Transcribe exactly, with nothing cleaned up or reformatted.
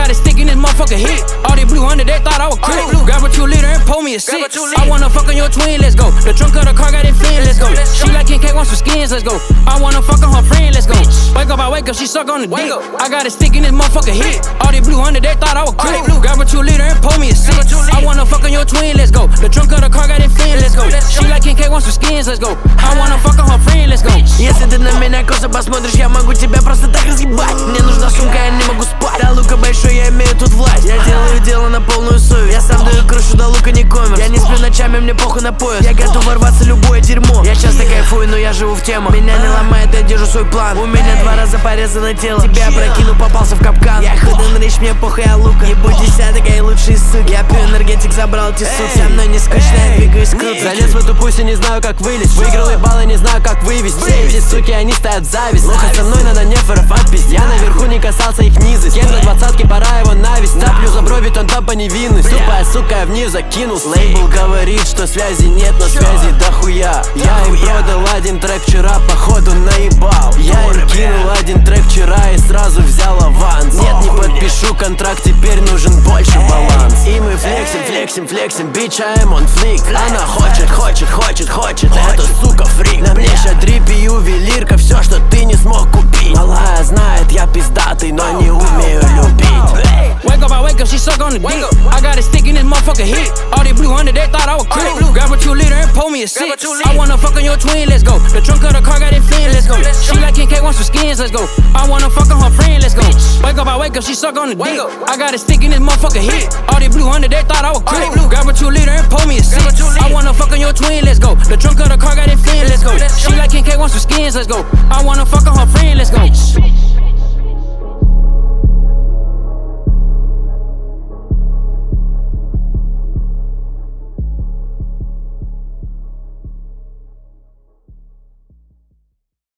got a stick in this motherfucker hit. All they blue hundred, they thought I was crip. Grab a two liter and pull me a six. I wanna fuck on your twin, let's go. The trunk of the car got it fin, let's go. She like King K, want some skins, let's go. I wanna fuck on her friend, let's go. Wake up, I wake up, she suck on the dick. I got a stick in this motherfucker hit. All they blue hundred, they thought I was crip. Grab a two liter and pull me a six. I wanna fuck on your twin, let's go. The trunk of the car got it fin, let's go. She like King K, want some skins, let's go. I wanna fuck on her friend, let's go. Если ты на меня косо посмотришь, я могу тебя просто так разъебать. Мне нужна сумка, я не могу спать. Да лука большой, я имею тут власть. Я делаю дело на полную совесть. Я сам даю крышу, да лука не коммерс. Я не сплю ночами, мне похуй на пояс. Я готов ворваться любое дерьмо. Я часто кайфую, но я живу в тему. Меня не ломает, я держу свой план. У меня два раза порезано тело. Тебя прокину, попался в капкан. Я худен речь, мне похуй, я лука. Ебу десяток, я лучший сук. Я пью энергетик, забрал эти сук. Со мной не скучно, я двигаюсь круто. Залез в эту пусть и не знаю, как вылезть. Выиграл и баллы, не знаю, как вывести. Все эти суки, они стоят в зависть. Лоха со мной надо неферов отпись. Я наверху не касался их низы. Кем на двадцатке, пора его навесть. Цаплю за брови, он там по невинность. Тупая сука, я вниз закинул. Лейбл говорит, что связи нет, но связи дохуя. Я им продал один трек вчера, походу наебал. Я им кинул один трек вчера и сразу взял аванс. Нет, не подпишу контракт, теперь нужен больше баланс. И мы флексим, флексим, флексим, bitch, I'm on flick. Она хочет, хочет, хочет, хочет, эта сука фрик. На мне ща дрип и ювелирка, все, что ты не смог купить. Малая знает, я пиздатый, но не умею любить. Wake up, I wake up, she suck on the dick. I got a stick in this motherfucker hit. All they blue hundred, they thought I was crip. Grab a two liter and pull me a six. I wanna fuck on your twin, let's go. The trunk of the car got it fin, let's go. She like King K, want some skins, let's go. I wanna fuck on her friend, let's go. Wake up, I wake up, she suck on the dick. I got a stick in this motherfucker hit. All they blue hundred, they thought I was crip. Grab a two liter and pull me a six. I wanna fuck on your twin, let's go. The trunk of the car got it fin, let's go. She like King K, want some skins, let's go. I wanna fuck on her friend, let's go.